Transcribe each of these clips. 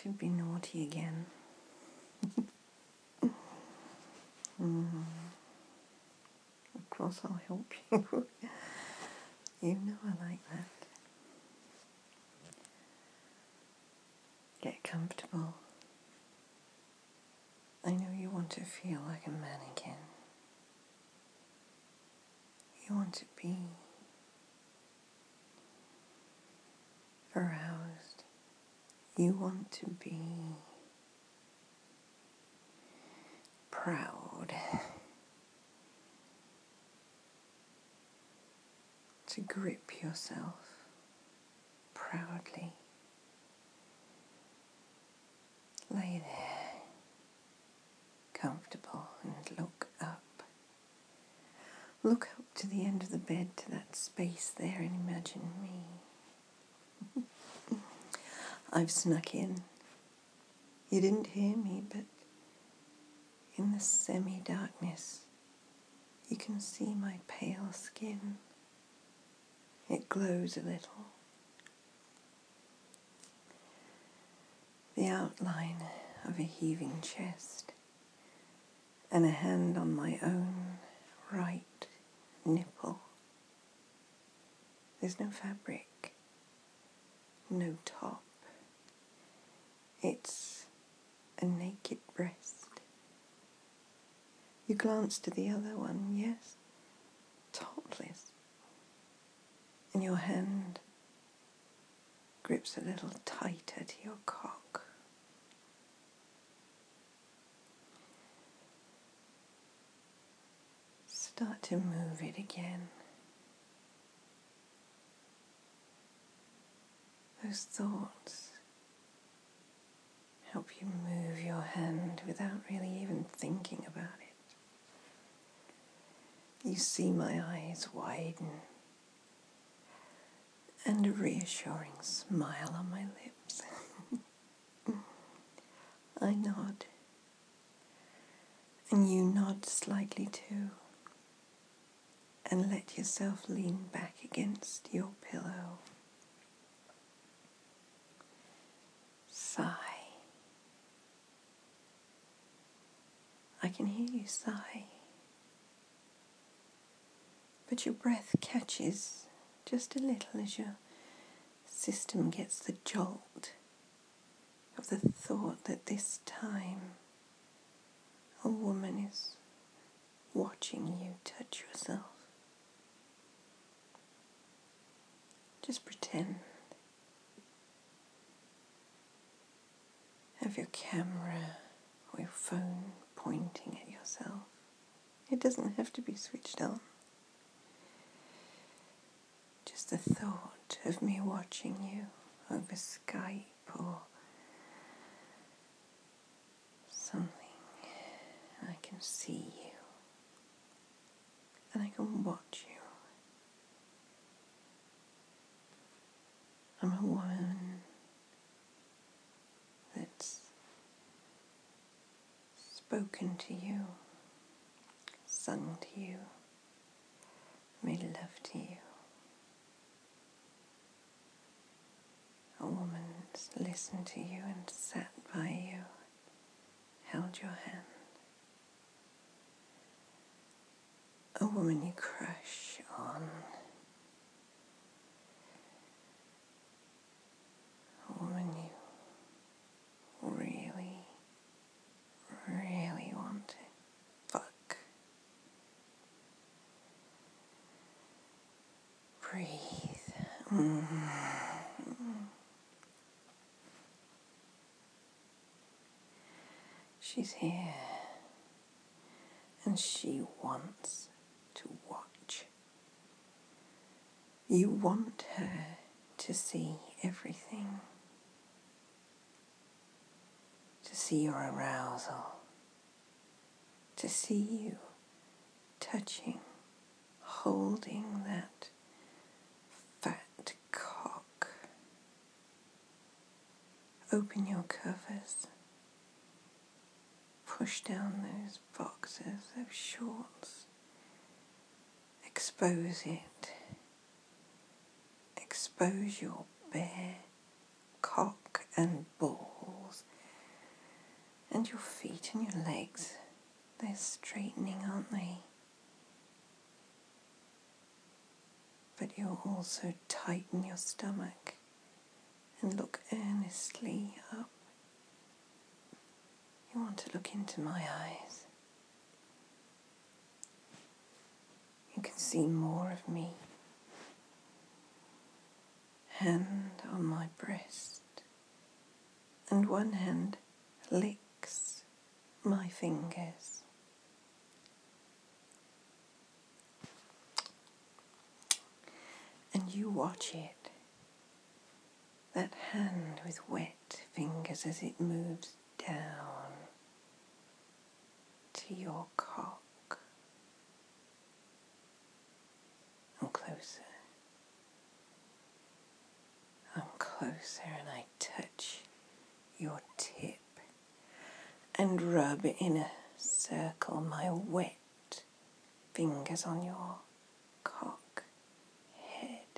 to be naughty again. Of course I'll help you. You know I like that. Get comfortable. I know you want to feel like a mannequin. You want to be aroused. You want to be proud. To grip yourself proudly. Lay there, comfortable, and look up. Look up to the end of the bed, to that space there, and imagine me. I've snuck in. You didn't hear me, but in the semi-darkness, you can see my pale skin. It glows a little. The outline of a heaving chest, and a hand on my own right nipple. There's no fabric, no top. It's a naked breast. You glance to the other one, yes, topless. And your hand grips a little tighter to your cock. Start to move it again. Those thoughts help you move your hand without really even thinking about it. You see my eyes widen and a reassuring smile on my lips. I nod, and you nod slightly too, and let yourself lean back against your pillow. Sigh. I can hear you sigh, but your breath catches just a little as your system gets the jolt of the thought that this time a woman is watching you touch yourself. Just pretend. Have your camera or your phone pointing at yourself. It doesn't have to be switched on. Just the thought of me watching you over Skype or something. I can see you. And I can watch you. I'm a woman that's spoken to you, sung to you, made love to you. A woman that's listened to you and sat by you, held your hand. A woman you crush on. A woman you really, really want to fuck. Breathe. She's here, and she wants to watch. You want her to see everything. To see your arousal. To see you touching, holding that fat cock. Open your covers. Push down those boxers, those shorts. Expose it. Expose your bare cock and balls. And your feet and your legs, they're straightening, aren't they? But you'll also tighten your stomach and look earnestly up. You want to look into my eyes. You can see more of me. Hand on my breast, and one hand licks my fingers. And you watch it, that hand with wet fingers as it moves down to your cock. I'm closer. I'm closer, and I touch your tip and rub in a circle my wet fingers on your cock head,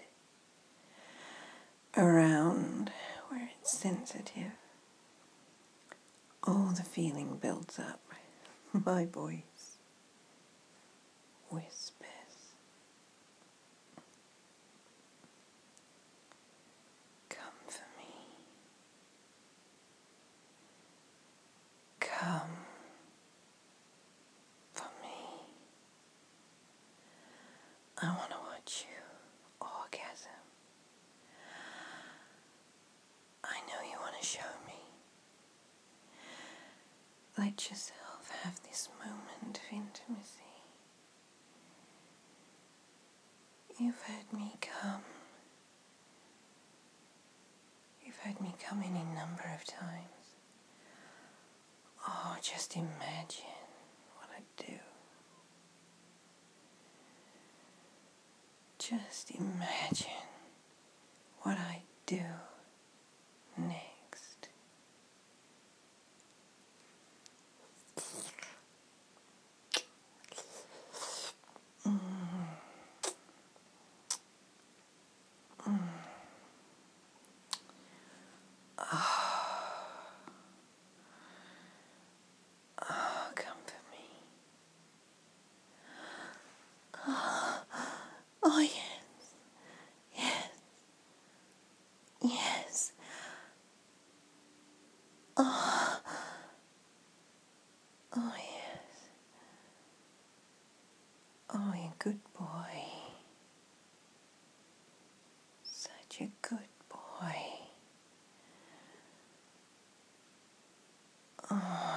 around where it's sensitive. All the feeling builds up. My voice whispers. Come for me. Come for me. I want to watch you orgasm. I know you want to show me. Let yourself have this moment of intimacy. You've heard me come. You've heard me come any number of times. Oh, just imagine what I'd do. Just imagine what I'd do next. Oh, come for me. Oh, yes. Yes. Yes. Oh. Oh, yes. Oh, you good boy. Such a good boy. Oh.